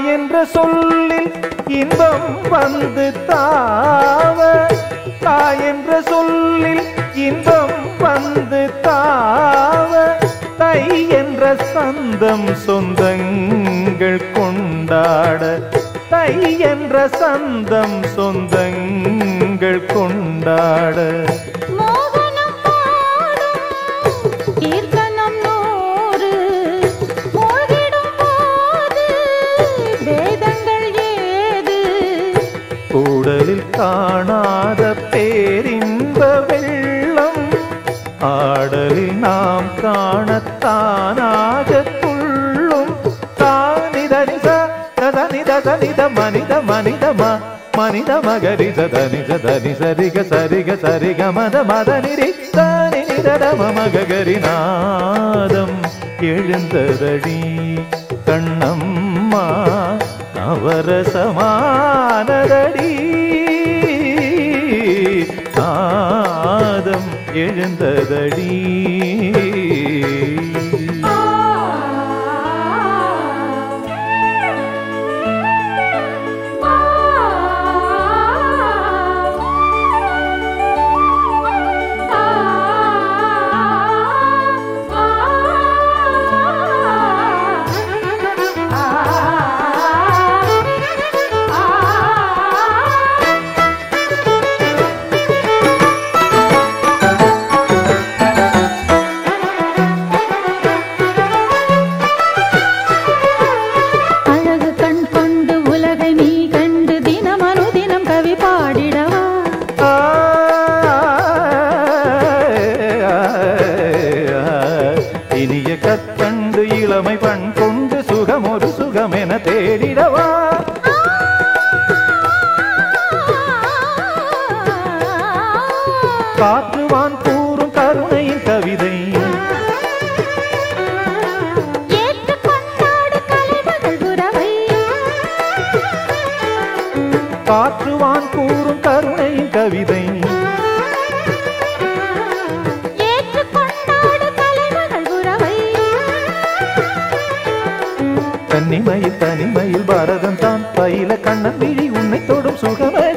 என்ற சொல்லில் இன்பம் வந்து தாவ, தாய் என்ற சொல்லில் இன்பம் வந்து தாவ, தை என்ற சந்தம் சொந்தங்கள் கொண்டாட, தை என்ற சந்தம் சொந்தங்கள் கொண்டாட. கூடலில் காணாத பேரின்ப வெள்ளம், ஆடலில் நாம் காணத்தானாக துள்ளும். தானிதனித தனித தனித மனித மனிதம மனித மகரித தனித தனி சரிக சரிக சரிக மத மத நிறித்தானி நிதம மகரி நாதம் எழுந்ததடி கண்ணம்மா நவரசமானதடி. நாதம் எழுந்ததடி. இனிய கற்கண்டு இளமை பண் கொண்டு சுகம் ஒரு சுகம் என தேடிடவா. காற்றுவான் கூறும் கருணையின் கவிதை, காற்றுவான் கூறும் கருணையின் கவிதை, தனிமையில் தனிமையில் பாரதம் தான் பயில கண்ணன் விழி உன்னை தொடும் சுகமே.